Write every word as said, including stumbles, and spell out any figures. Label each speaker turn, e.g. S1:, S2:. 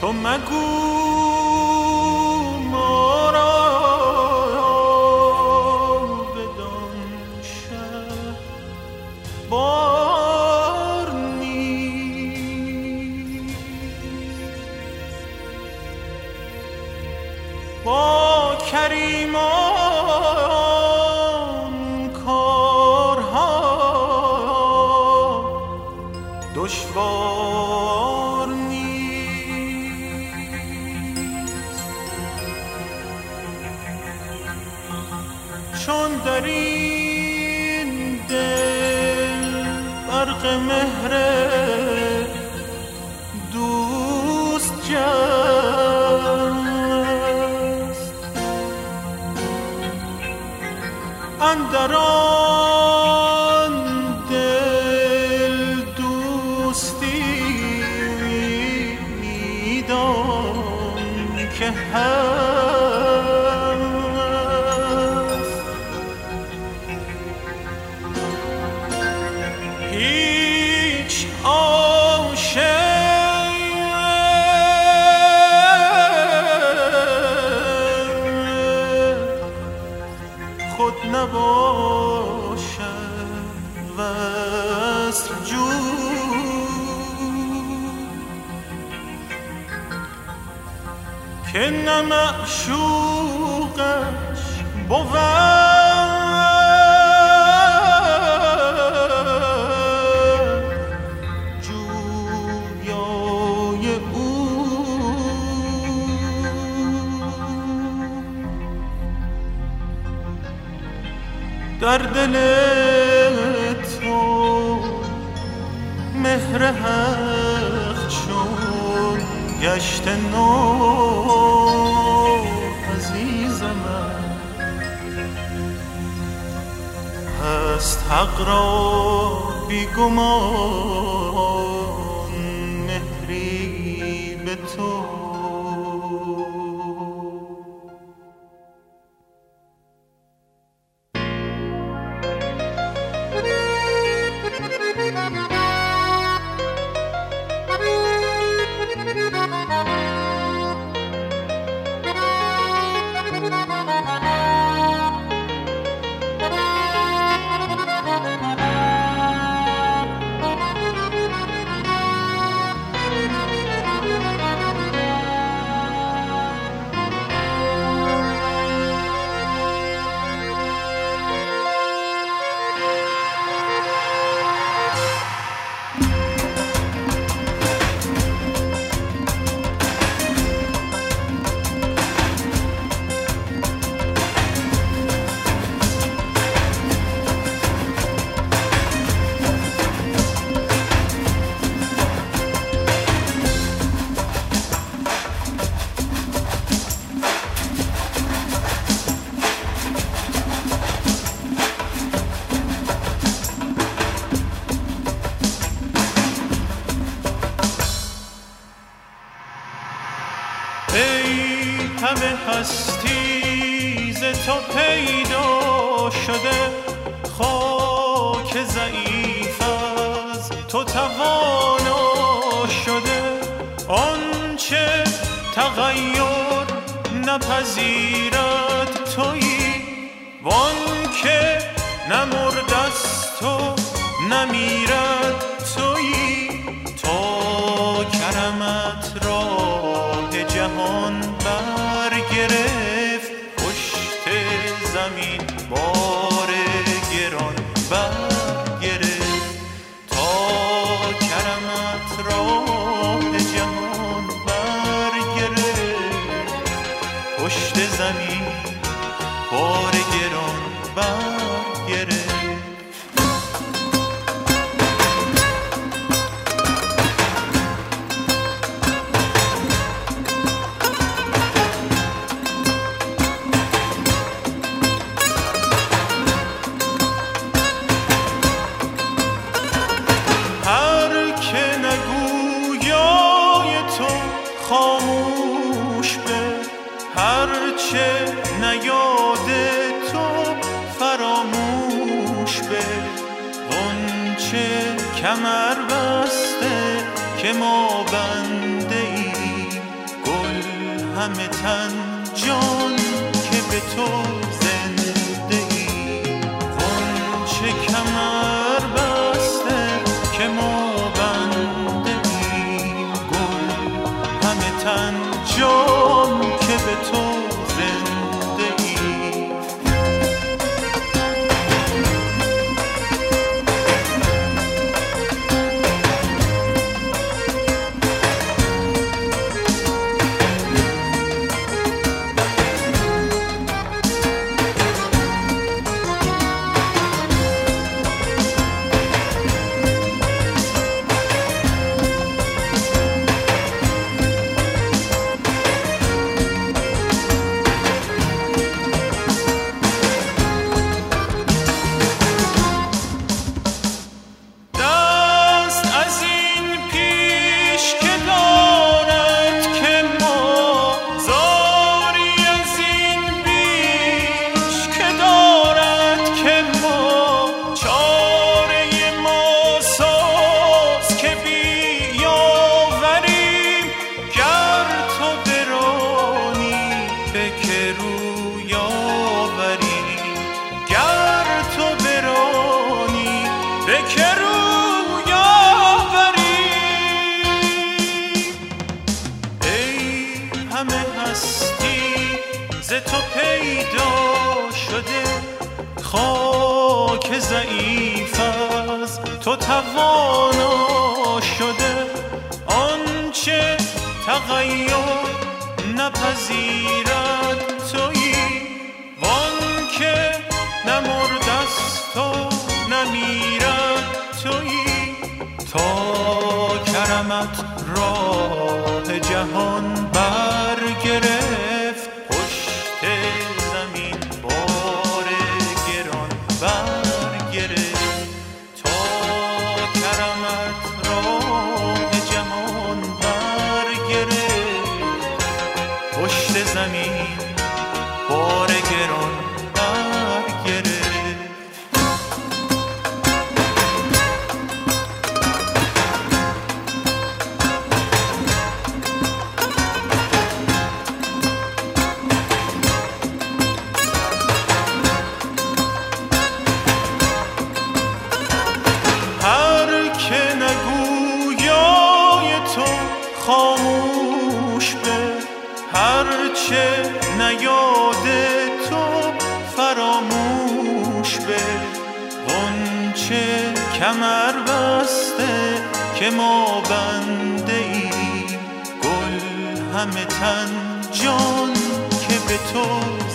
S1: تو مگو ما را بدان شهر بار نیست. با کریمان کارها دشوار نیست. چون در این دل برق مهر دوست جست، اندر آن دل دوستی میدان که هست. هیچ عاشق خود نباشد وصل جو، که نه معشوقش بود جویای او. در دل تو مهر حق چون گشت نو عزیزم هست حق را بی گمان مهری به تو. همه هستی ز تو پیدا شده، خاک ضعیف از تو توانا شده. آنچه تغییر نپذیرد تویی، وانکه نمردست و نمیرد تویی. تا کرمت راه جهان برگرفت، پشت زمین بار گران برگرفت. تا کرمت راه جهان برگرفت، پشت زمین بار گران برگرفت. خاموش به هرچه نیاد تو فراموش به. غنچه کمر بسته که ما بنده ایم، همه تن جان که به تو زنده ای، غنچه کمر بسته که ما بنده ایم، گل همه تن جان که به تو زنده ای. ز تو پیدا شده خاک ضعیف از تو توانا شده، آنچه تغییر نپذیرد تویی، وانکه نمردست و نمیرد تویی، تا کرمت راه جهان برگرفت، زمین بار گران برگرفت، تا کرمت راه جهان برگرفت، پشت زمین بار گران برگرفت. خاموش به هرچه نیاد تو فراموش به، غنچه کمر بسته که ما بنده ایم، گل همه تن جان که به تو